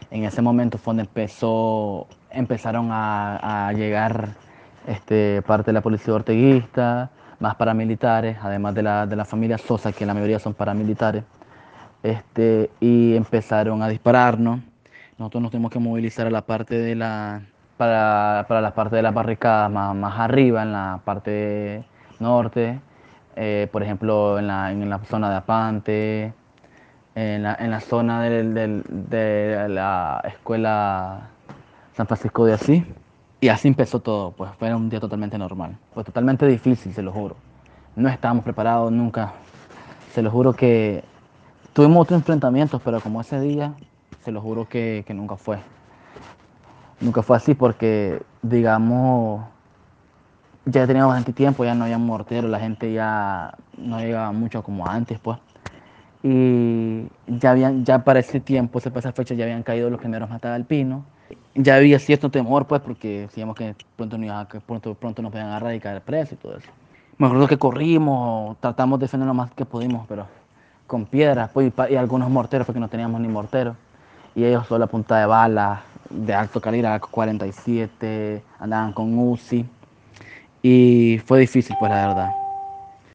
En ese momento fue donde empezaron a llegar parte de la policía orteguista, más paramilitares, además de la familia Sosa, que la mayoría son paramilitares, y empezaron a dispararnos. Nosotros nos tuvimos que movilizar a la parte de para la parte de las barricadas más arriba, en la parte norte, por ejemplo, en la zona de Apante, en la zona de la escuela San Francisco de Asís. Y así empezó todo, pues fue un día totalmente normal. Fue totalmente difícil, se lo juro. No estábamos preparados nunca. Se lo juro que tuvimos otros enfrentamientos, pero como ese día, se lo juro que nunca fue. Nunca fue así porque, digamos, ya teníamos bastante tiempo, ya no había mortero, la gente ya no llegaba mucho como antes, pues. Y ya para ese tiempo, para esa fecha, ya habían caído los primeros matagalpinos. Ya había cierto temor, pues, porque decíamos que pronto nos podían agarrar y caer preso y todo eso. Me acuerdo que corrimos, tratamos de defender lo más que pudimos, pero con piedras, pues, y algunos morteros, porque no teníamos ni morteros. Y ellos solo a punta de balas, de alto calibre, AK-47, andaban con Uzi. Y fue difícil, pues, la verdad.